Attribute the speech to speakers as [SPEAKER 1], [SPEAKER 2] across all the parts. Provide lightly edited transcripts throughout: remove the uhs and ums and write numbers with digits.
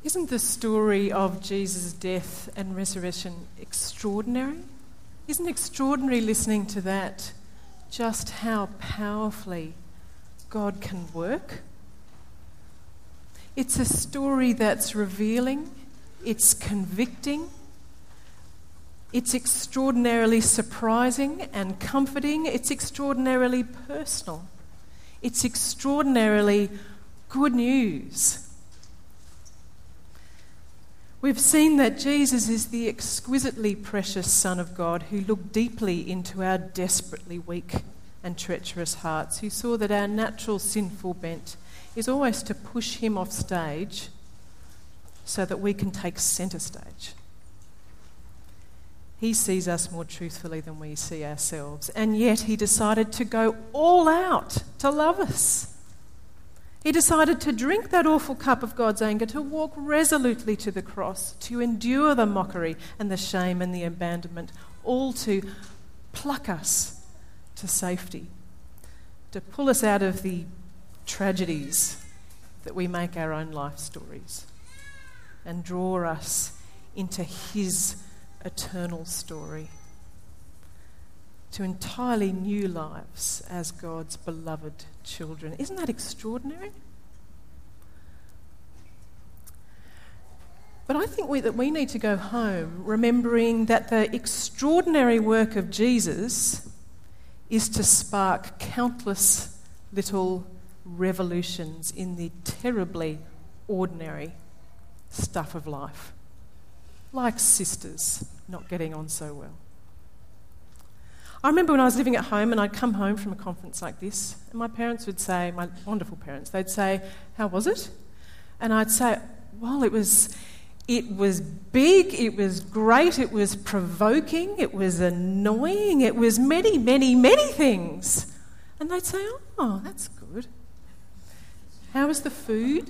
[SPEAKER 1] Isn't the story of Jesus' death and resurrection extraordinary? Isn't it extraordinary listening to that, just how powerfully God can work? It's a story that's revealing, it's convicting, it's extraordinarily surprising and comforting, it's extraordinarily personal, it's extraordinarily good news. We've seen that Jesus is the exquisitely precious Son of God who looked deeply into our desperately weak and treacherous hearts, who saw that our natural sinful bent is always to push him off stage so that we can take centre stage. He sees us more truthfully than we see ourselves, and yet he decided to go all out to love us. He decided to drink that awful cup of God's anger, to walk resolutely to the cross, to endure the mockery and the shame and the abandonment, all to pluck us to safety, to pull us out of the tragedies that we make our own life stories and draw us into his eternal story, to entirely new lives as God's beloved children. Isn't that extraordinary? But I think that we need to go home remembering that the extraordinary work of Jesus is to spark countless little revolutions in the terribly ordinary stuff of life, like sisters not getting on so well. I remember when I was living at home and I'd come home from a conference like this, and my parents would say, my wonderful parents, they'd say, "How was it?" And I'd say, "Well, it was big, it was great, it was provoking, it was annoying, it was many, many, many things." And they'd say, "Oh, that's good. How was the food?"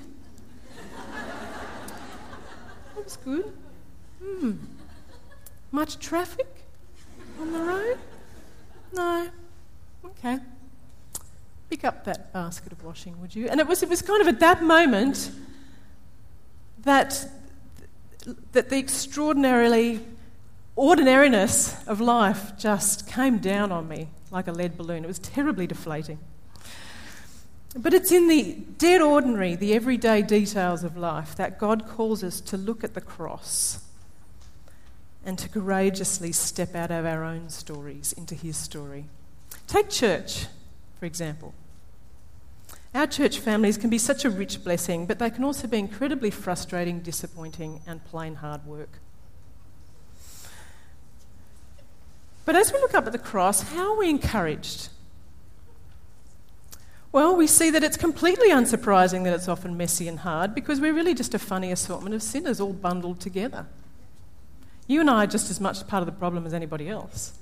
[SPEAKER 1] "That was good. Much traffic on the road?" "No." "Okay. Pick up that basket of washing, would you?" And it was kind of at that moment that the extraordinarily ordinariness of life just came down on me like a lead balloon. It was terribly deflating. But it's in the dead ordinary, the everyday details of life that God calls us to look at the cross and to courageously step out of our own stories into his story. Take church, for example. Our church families can be such a rich blessing, but they can also be incredibly frustrating, disappointing, and plain hard work. But as we look up at the cross, how are we encouraged? Well, we see that it's completely unsurprising that it's often messy and hard, because we're really just a funny assortment of sinners all bundled together. You and I are just as much part of the problem as anybody else.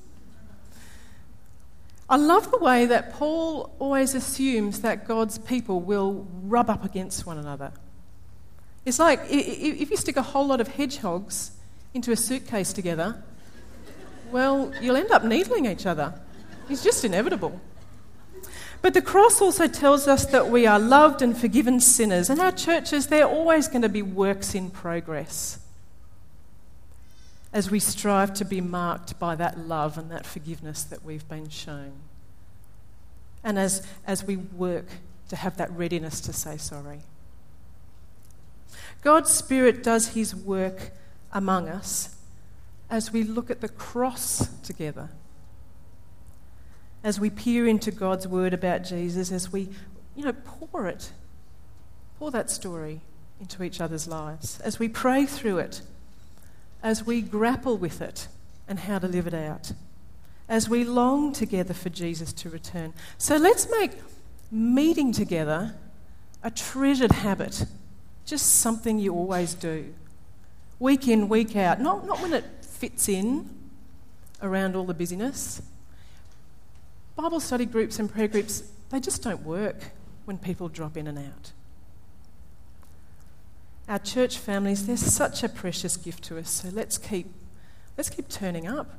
[SPEAKER 1] I love the way that Paul always assumes that God's people will rub up against one another. It's like if you stick a whole lot of hedgehogs into a suitcase together, well, you'll end up needling each other. It's just inevitable. But the cross also tells us that we are loved and forgiven sinners, and our churches, they're always going to be works in progress as we strive to be marked by that love and that forgiveness that we've been shown. And as we work to have that readiness to say sorry. God's Spirit does his work among us as we look at the cross together, as we peer into God's word about Jesus, as we, pour that story into each other's lives, as we pray through it, as we grapple with it and how to live it out, as we long together for Jesus to return. So let's make meeting together a treasured habit, just something you always do, week in, week out, not when it fits in around all the busyness. Bible study groups and prayer groups, they just don't work when people drop in and out. Our church families, they're such a precious gift to us, so let's keep turning up.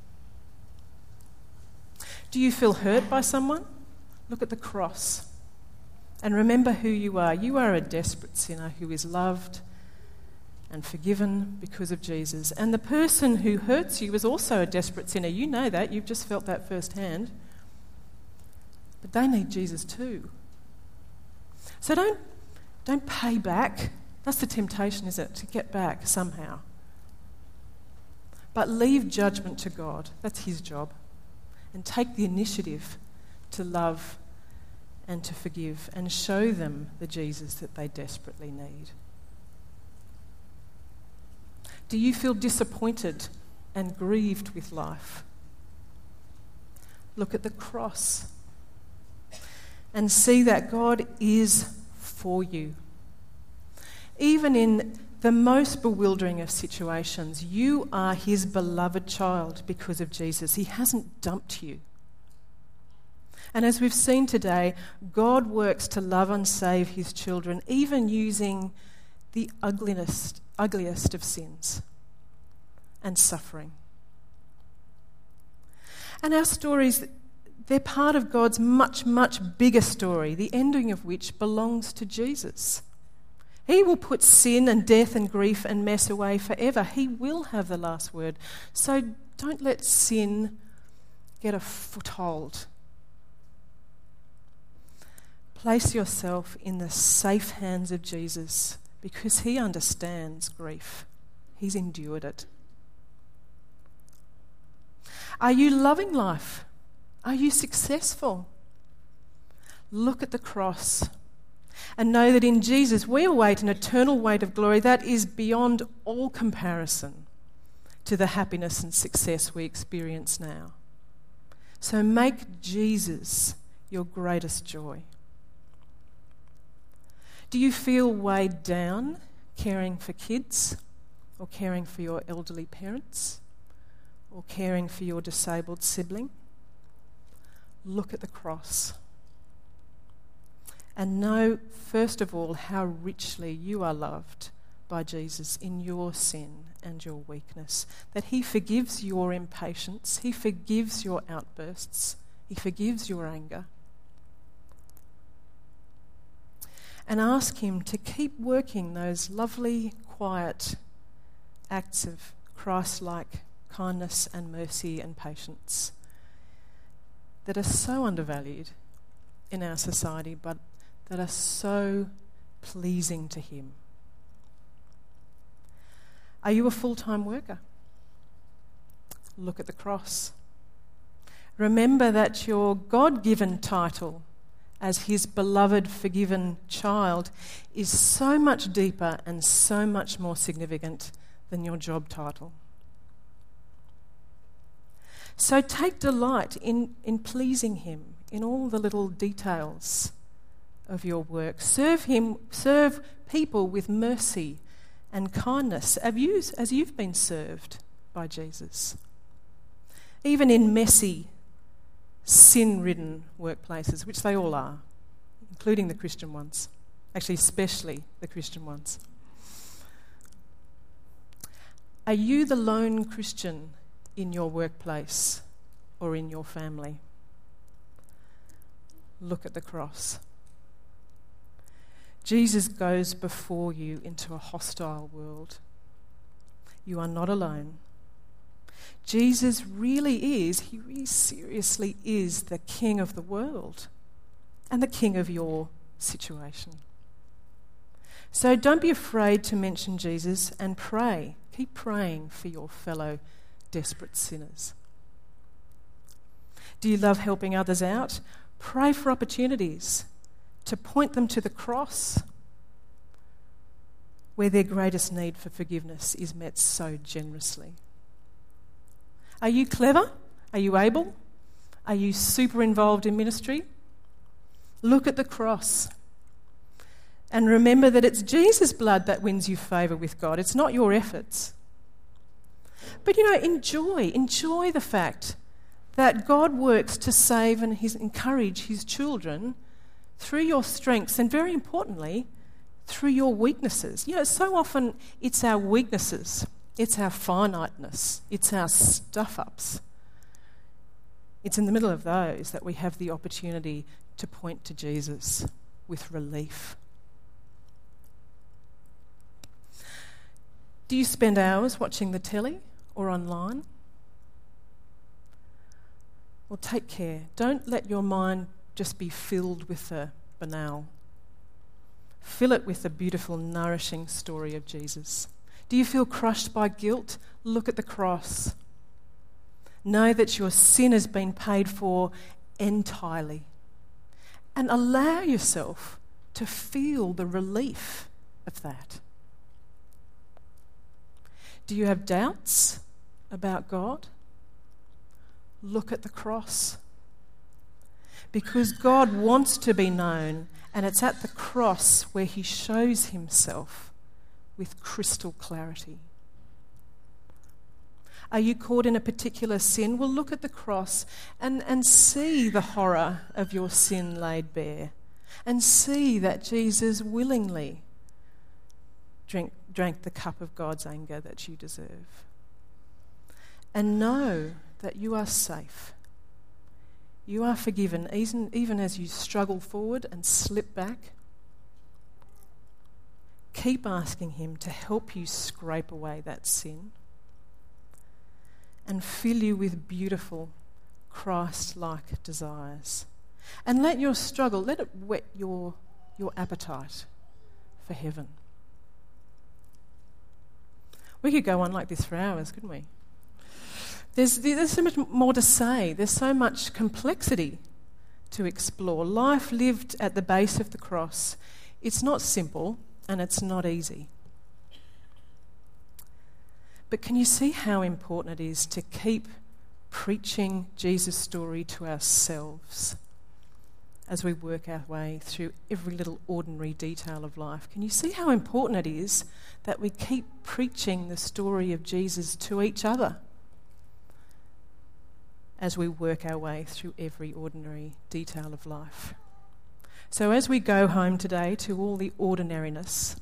[SPEAKER 1] Do you feel hurt by someone? Look at the cross and remember who you are. You are a desperate sinner who is loved and forgiven because of Jesus. And the person who hurts you is also a desperate sinner. You know that. You've just felt that firsthand. But they need Jesus too. So don't pay back. That's the temptation, is it? To get back somehow. But leave judgment to God. That's his job. And take the initiative to love and to forgive and show them the Jesus that they desperately need. Do you feel disappointed and grieved with life? Look at the cross and see that God is for you. Even in the most bewildering of situations, you are his beloved child because of Jesus. He hasn't dumped you. And as we've seen today, God works to love and save his children, even using the ugliest of sins and suffering. And our stories, they're part of God's much, much bigger story, the ending of which belongs to Jesus. He will put sin and death and grief and mess away forever. He will have the last word. So don't let sin get a foothold. Place yourself in the safe hands of Jesus because he understands grief. He's endured it. Are you loving life? Are you successful? Look at the cross and know that in Jesus we await an eternal weight of glory that is beyond all comparison to the happiness and success we experience now. So make Jesus your greatest joy. Do you feel weighed down caring for kids or caring for your elderly parents or caring for your disabled sibling? Look at the cross and know, first of all, how richly you are loved by Jesus in your sin and your weakness, that he forgives your impatience, he forgives your outbursts, he forgives your anger. And ask him to keep working those lovely, quiet acts of Christ-like kindness and mercy and patience that are so undervalued in our society, but that are so pleasing to him. Are you a full-time worker? Look at the cross. Remember that your God-given title as his beloved, forgiven child is so much deeper and so much more significant than your job title. So take delight in pleasing him in all the little details of your work. Serve people with mercy and kindness as you've been served by Jesus. Even in messy, sin-ridden workplaces, which they all are, including the Christian ones. Actually, especially the Christian ones. Are you the lone Christian in your workplace or in your family? Look at the cross. Jesus goes before you into a hostile world. You are not alone. Jesus he really seriously is the King of the world and the King of your situation. So don't be afraid to mention Jesus and pray. Keep praying for your fellow desperate sinners. Do you love helping others out? Pray for opportunities to point them to the cross where their greatest need for forgiveness is met so generously. Are you clever? Are you able? Are you super involved in ministry? Look at the cross and remember that it's Jesus' blood that wins you favour with God. It's not your efforts. But enjoy the fact that God works to save and encourage his children through your strengths and, very importantly, through your weaknesses. So often it's our weaknesses, it's our finiteness, it's our stuff-ups. It's in the middle of those that we have the opportunity to point to Jesus with relief. Do you spend hours watching the telly or online? Well, take care. Don't let your mind just be filled with the banal. Fill it with the beautiful, nourishing story of Jesus. Do you feel crushed by guilt? Look at the cross. Know that your sin has been paid for entirely. And allow yourself to feel the relief of that. Do you have doubts about God? Look at the cross. Because God wants to be known, and it's at the cross where he shows himself with crystal clarity. Are you caught in a particular sin? Well, look at the cross and see the horror of your sin laid bare, and see that Jesus willingly drank the cup of God's anger that you deserve. And know that you are safe. You are forgiven, even as you struggle forward and slip back. Keep asking him to help you scrape away that sin and fill you with beautiful, Christ-like desires. And let your struggle, let it whet your appetite for heaven. We could go on like this for hours, couldn't we? There's so much more to say. There's so much complexity to explore. Life lived at the base of the cross. It's not simple and it's not easy. But can you see how important it is to keep preaching Jesus' story to ourselves as we work our way through every little ordinary detail of life? Can you see how important it is that we keep preaching the story of Jesus to each other as we work our way through every ordinary detail of life? So as we go home today to all the ordinariness,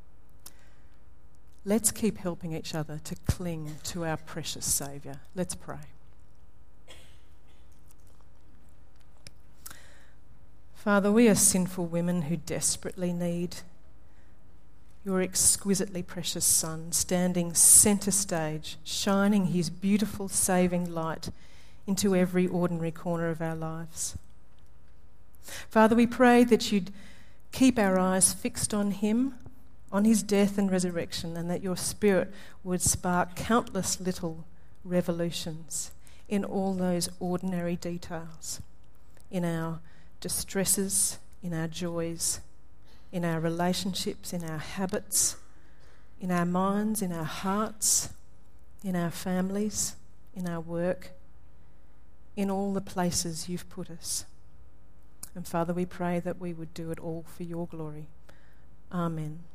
[SPEAKER 1] let's keep helping each other to cling to our precious Saviour. Let's pray. Father, we are sinful women who desperately need your exquisitely precious Son, standing centre stage, shining his beautiful saving light into every ordinary corner of our lives. Father, we pray that you'd keep our eyes fixed on him, on his death and resurrection, and that your Spirit would spark countless little revolutions in all those ordinary details, in our distresses, in our joys, in our relationships, in our habits, in our minds, in our hearts, in our families, in our work, in all the places you've put us. And Father, we pray that we would do it all for your glory. Amen.